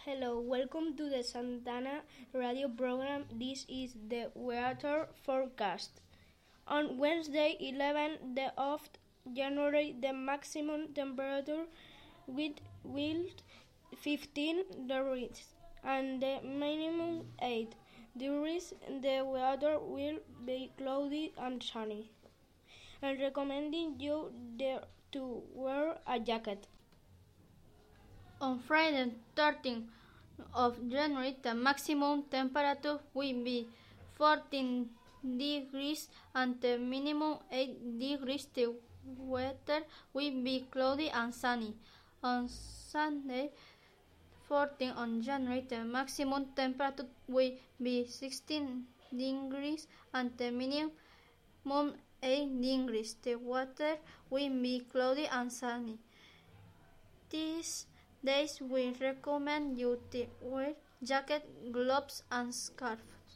Hello, welcome to the Santana radio program. This is the weather forecast. On Wednesday, 11th of January, the maximum temperature will 15 degrees and the minimum 8 degrees. The weather will be cloudy and sunny. I'm recommending you to wear a jacket. On Friday, 13th of January, the maximum temperature will be 14 degrees and the minimum 8 degrees. The weather will be cloudy and sunny. On Sunday, 14th of January, the maximum temperature will be 16 degrees and the minimum 8 degrees. The weather will be cloudy and sunny. These days we recommend you to wear jacket, gloves and scarf.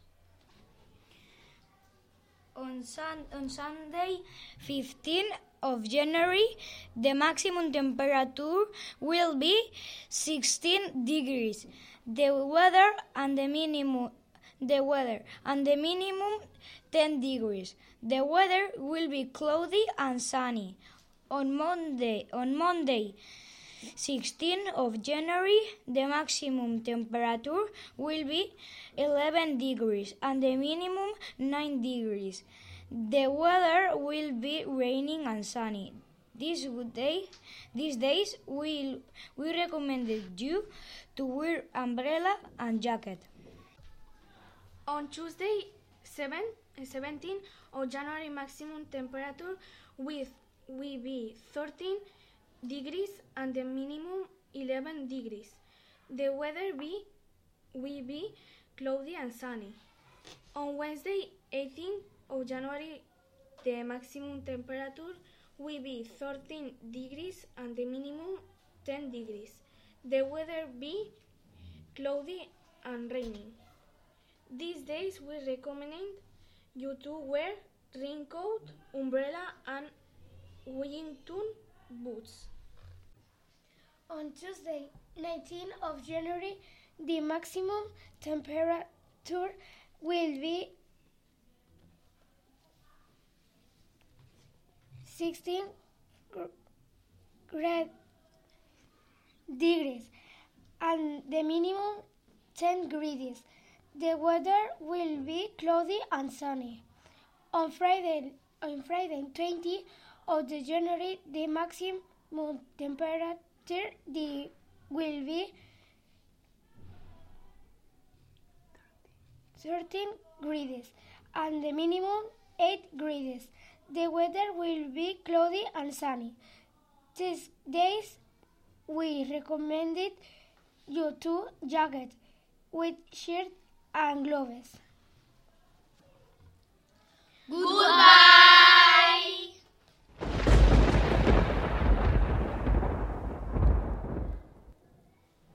On Sunday, 15th of January, the maximum temperature will be 16 degrees. The weather and the minimum 10 degrees. The weather will be cloudy and sunny. On Monday, 16th of January, the maximum temperature will be 11 degrees and the minimum 9 degrees. The weather will be raining and sunny. These days we recommended you to wear umbrella and jacket. On Tuesday, 17th of January, maximum temperature will be 13 degrees and the minimum 11 degrees. The weather will be cloudy and sunny. On Wednesday, 18th of January, the maximum temperature will be 13 degrees and the minimum 10 degrees. The weather will be cloudy and raining. These days we recommend you to wear raincoat, umbrella and wingtip boots. On Tuesday, 19th of January, the maximum temperature will be 16 degrees and the minimum 10 degrees. The weather will be cloudy and sunny. On Friday, 20th of January, the maximum temperature will be 13 degrees and the minimum 8 degrees. The weather will be cloudy and sunny. These days we recommended you to jacket with shirt and gloves. Good